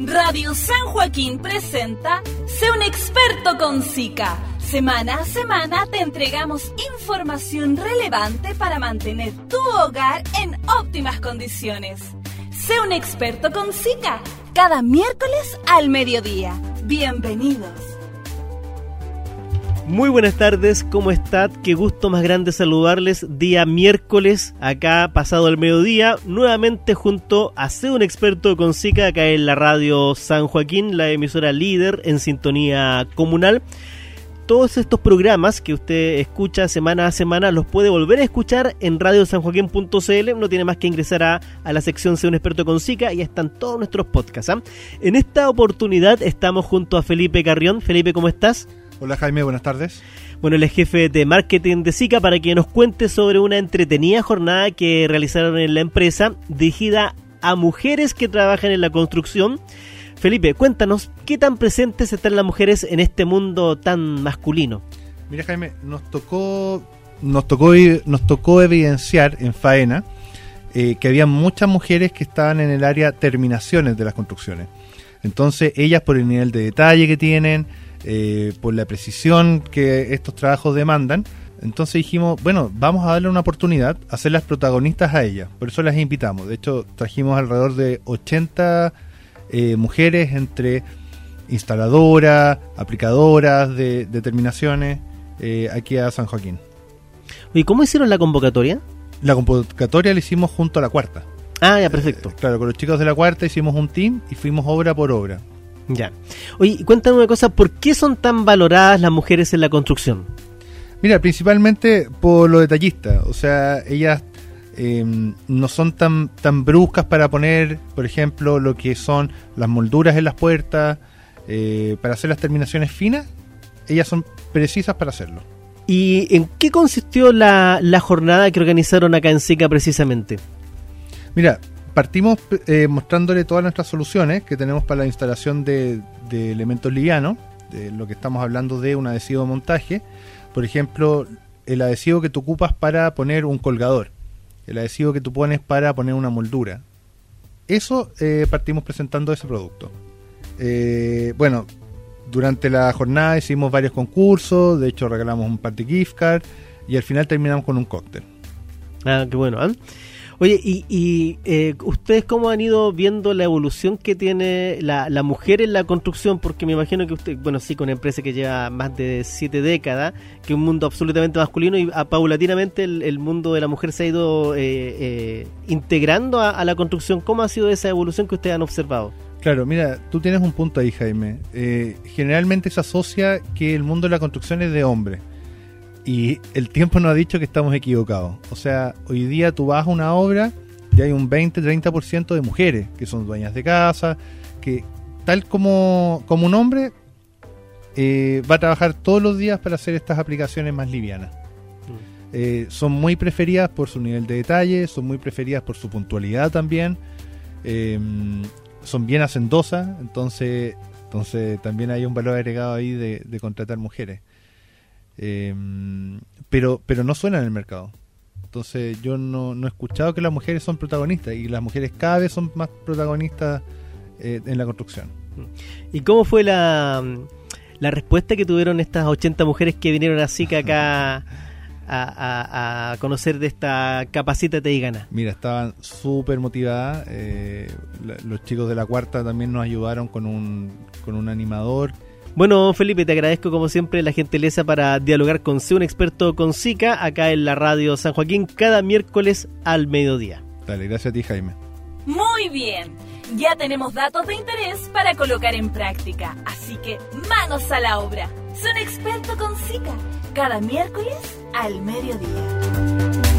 Radio San Joaquín presenta Sé un experto con Zika. Semana a semana te entregamos información relevante para mantener tu hogar en óptimas condiciones. Sé un experto con Zika, cada miércoles al mediodía. Bienvenidos. Muy buenas tardes, ¿cómo están? Qué gusto más grande saludarles día miércoles, acá pasado el mediodía, nuevamente junto a Sé un experto con Zika, acá en la radio San Joaquín, la emisora líder en sintonía comunal. Todos estos programas que usted escucha semana a semana los puede volver a escuchar en radiosanjoaquin.cl. No tiene más que ingresar a la sección Sé un experto con Zika y ahí están todos nuestros podcasts, ¿eh? En esta oportunidad estamos junto a Felipe Carrión. Felipe, ¿cómo estás? Hola Jaime, buenas tardes. Bueno, él es jefe de marketing de Zika para que nos cuente sobre una entretenida jornada que realizaron en la empresa dirigida a mujeres que trabajan en la construcción. Felipe, cuéntanos, ¿qué tan presentes están las mujeres en este mundo tan masculino? Mira Jaime, nos tocó evidenciar en faena que había muchas mujeres que estaban en el área terminaciones de las construcciones. Entonces ellas, por el nivel de detalle que tienen, por la precisión que estos trabajos demandan, entonces dijimos, bueno, vamos a darle una oportunidad a ser las protagonistas a ellas. Por eso las invitamos. De hecho, trajimos alrededor de 80 mujeres entre instaladoras, aplicadoras de terminaciones aquí a San Joaquín. ¿Y cómo hicieron la convocatoria? La convocatoria la hicimos junto a la cuarta. Ah, ya, perfecto. Claro, con los chicos de la cuarta hicimos un team y fuimos obra por obra. Ya. Oye, cuéntame una cosa, ¿por qué son tan valoradas las mujeres en la construcción? Mira, principalmente por lo detallista. O sea, ellas no son tan bruscas para poner, por ejemplo, lo que son las molduras en las puertas, para hacer las terminaciones finas. Ellas son precisas para hacerlo. ¿Y en qué consistió la jornada que organizaron acá en Zika precisamente? Mira, partimos mostrándole todas nuestras soluciones que tenemos para la instalación de elementos livianos, de lo que estamos hablando de un adhesivo de montaje. Por ejemplo, el adhesivo que tú ocupas para poner un colgador, el adhesivo que tú pones para poner una moldura. Eso partimos presentando ese producto. Bueno, durante la jornada hicimos varios concursos, de hecho regalamos un par de gift card y al final terminamos con un cóctel. Ah, qué bueno, ¿eh? Oye, y ¿ustedes cómo han ido viendo la evolución que tiene la mujer en la construcción? Porque me imagino que usted, bueno, sí, con una empresa que lleva más de 7 décadas, que es un mundo absolutamente masculino y paulatinamente el mundo de la mujer se ha ido integrando a la construcción. ¿Cómo ha sido esa evolución que ustedes han observado? Claro, mira, tú tienes un punto ahí, Jaime. Generalmente se asocia que el mundo de la construcción es de hombres. Y el tiempo nos ha dicho que estamos equivocados. O sea, hoy día tú vas a una obra y hay un 20-30% de mujeres que son dueñas de casa, que tal como un hombre va a trabajar todos los días para hacer estas aplicaciones más livianas. Son muy preferidas por su nivel de detalle, son muy preferidas por su puntualidad también, son bien hacendosas, entonces también hay un valor agregado ahí de contratar mujeres. Pero no suena en el mercado. Entonces yo no he escuchado que las mujeres son protagonistas, y las mujeres cada vez son más protagonistas en la construcción. ¿Y cómo fue la respuesta que tuvieron estas 80 mujeres que vinieron a Zika acá a conocer de esta Capacítate y Gana? Mira, estaban súper motivadas. Los chicos de la cuarta también nos ayudaron con un animador. Bueno, Felipe, te agradezco como siempre la gentileza para dialogar con Sé un experto con Zika acá en la radio San Joaquín cada miércoles al mediodía. Dale, gracias a ti, Jaime. Muy bien, ya tenemos datos de interés para colocar en práctica, así que manos a la obra. Sé un experto con Zika cada miércoles al mediodía.